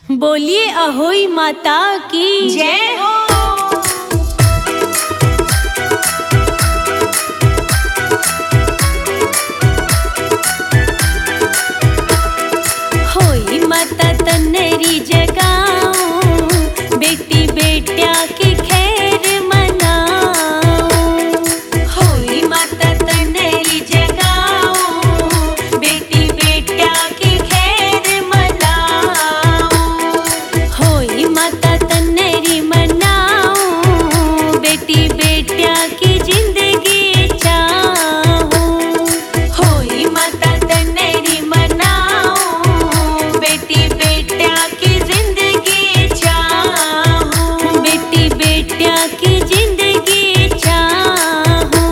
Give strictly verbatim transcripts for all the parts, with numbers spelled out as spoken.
बोलिए अहोई माता की जय हो। होई माता तन्नेरी जगाऊं, बेटी बेटिया की खैर मनाऊं। होई माता तन्नेरी जगाऊं, बेटी बेटिया की खैर मनाऊं। होई माता तन्नेरी मनाऊं, बेटी बेटिया की जिंदगी चाहूं। होई माता तन्नेरी मनाऊं, बेटी बेटिया की जिंदगी चाहूं। बेटी बेटिया की जिंदगी चाहूं।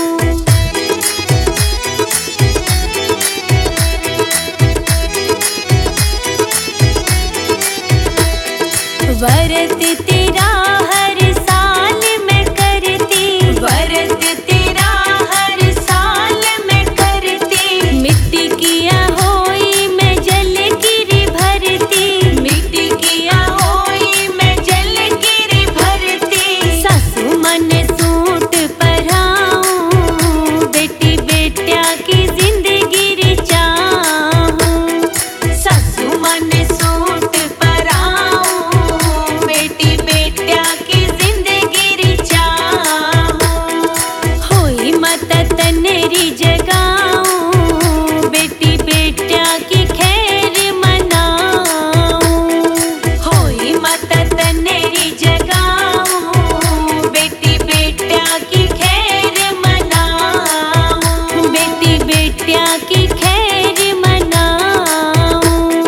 व्रत तेरा हर साल मैं करती, व्रत तेरा हर साल मैं करती। मिट्टी किया होई मैं जल गिरी भरती, मिट्टी किया होई मैं जल गिरी भरती। सासू मन सूट पहराऊं, बेटी बेटिया की जिंदगी चाहूं। सासू मन सूट पहराऊं, बेटी बेटिया की जिंदगी चाहूं। होई माता तन्नेरी जगाऊं, बेटी बेटिया की खैर मनाऊं। होई माता तन्नेरी जगाऊं, बेटी बेटिया की खैर मनाऊं। बेटी बेटिया की खैर मनाऊं।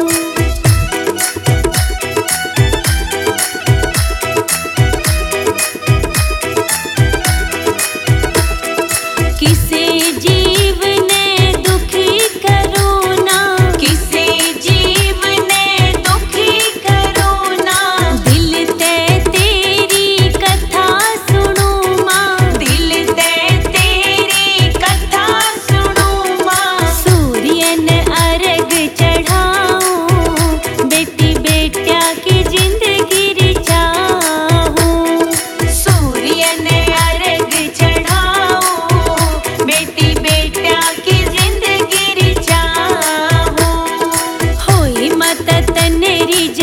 किसे जीव ने दुखी करो ना, किसे जीव ने दुखी करो ना। दिल ते तेरी कथा सुनो माँ, दिल ते तेरी कथा सुनो माँ। सूर्य ने अर्घ चढ़ाऊं, बेटी बेटिया की जिंदगी चाहूं। सूर्य ने अर्घ चढ़ाऊं, बेटी बेटिया की जिंदगी चाहूं। होई माता तन्नेरी